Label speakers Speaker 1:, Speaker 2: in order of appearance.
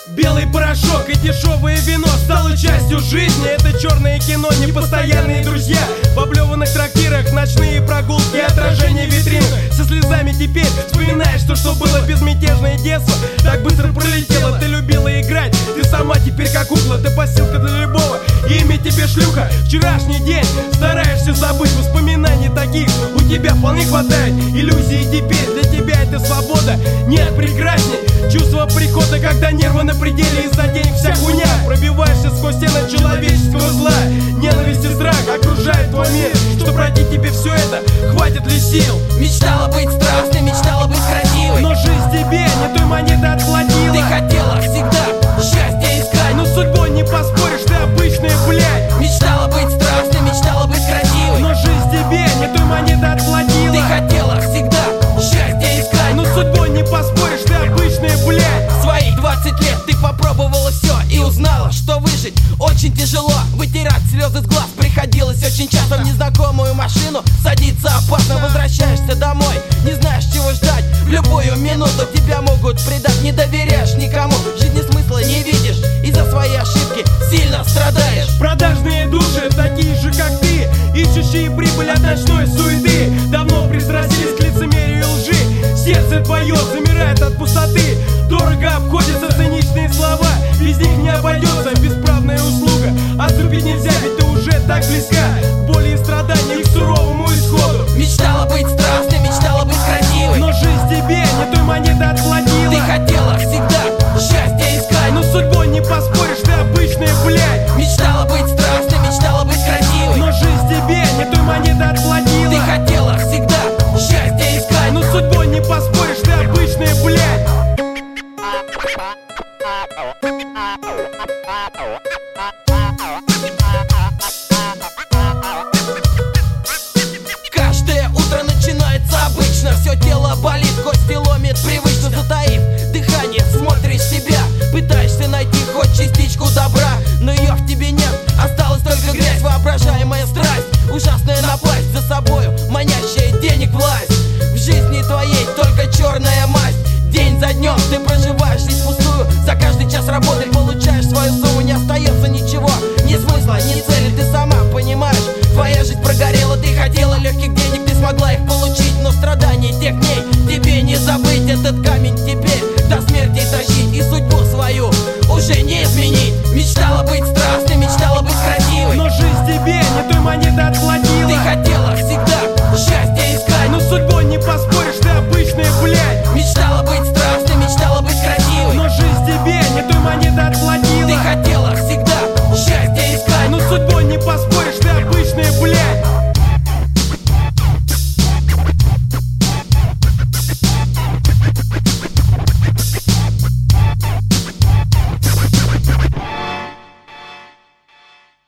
Speaker 1: Белый порошок и дешевое вино стало частью жизни. Это черное кино, непостоянные друзья. В облеванных трактирах ночные прогулки, отражение витрин. Со слезами теперь вспоминаешь то, что было безмятежное детство. Так быстро пролетело, ты любила играть. Ты сама теперь как кукла, ты постилка для любого. Имя тебе шлюха, вчерашний день. Стараешься забыть воспоминаний таких. У тебя вполне хватает иллюзий теперь. Для тебя это свобода, нет прекрасней. Чувство прихода, когда нервы на пределе. Из-за денег вся хуйня. Пробиваешься сквозь стены человеческого зла. Ненависть и страх окружает твой мир. Что пройти тебе все это, хватит ли сил?
Speaker 2: Мечтала быть страстной, мечтала быть красивой.
Speaker 1: Но жизнь тебе не той монеты отплатила.
Speaker 2: Ты хотела всегда счастье искать.
Speaker 1: Но с судьбой не поспоришь, ты обычная, блядь.
Speaker 2: Мечтала быть страстной, мечтала быть красивой.
Speaker 1: Но жизнь тебе не той монеты отплатила.
Speaker 2: Ты хотела всегда счастье искать.
Speaker 1: Но с судьбой не поспоришь, ты обычная, блядь.
Speaker 2: В свои 20 лет ты попробовала все и узнала, что выжить очень тяжело. Вытирать слезы с глаз приходилось очень часто. В незнакомую машину садиться опасно. Возвращаешься домой, не знаешь, чего ждать. В любую минуту тебя могут предать. Не доверяешь никому, жизни смысла не видишь. Из-за своей ошибки сильно страдаешь.
Speaker 1: Продажные души, такие же как ты, ищущие прибыль от ночной суеты. Давно пристрастились к лицемерию и лжи. Сердце твое замирает от пустоты. Дорого обходятся циничные слова. Без них не обойдется бесправная услуга. Отступить нельзя, ведь ты уже так близка к боли и страданиям, к суровому исходу.
Speaker 2: Мечтала быть страстной, мечтала быть красивой.
Speaker 1: Но жизнь тебе не той монеты отплатила.
Speaker 2: Ты хотела всегда счастье искать.
Speaker 1: Но с судьбой не поспоришь, ты обычная, блядь.
Speaker 2: Мечтала быть страстной, мечтала быть красивой.
Speaker 1: Но жизнь тебе не той монеты отплатила.
Speaker 2: Ты хотела всегда счастье искать.
Speaker 1: Но с судьбой не поспоришь, ты обычная, блядь.
Speaker 2: Каждое утро начинается обычно. Все тело болит, кости ломит привычно. Затаив дыхание, смотришь себя. Пытаешься найти хоть частичку добра, но ее в тебе нет, осталась только грязь. Воображаемая страсть, ужасная напасть. За собою манящая денег власть. В жизни твоей только черная масть. День за днем ты проживаешь жизнь пустую. За каждый час работы получаешь свою сумму. Не остается ничего, ни смысла, ни цели. Ты сама понимаешь, твоя жизнь прогорела. Ты хотела легких денег, ты смогла их получить. Но страданий тех дней тебе не забыть. Этот камень теперь до смерти тащить. И судьбу свою уже не изменить. Мечтала быть страстной, мечтала быть красивой.
Speaker 1: Но жизнь тебе не той монеты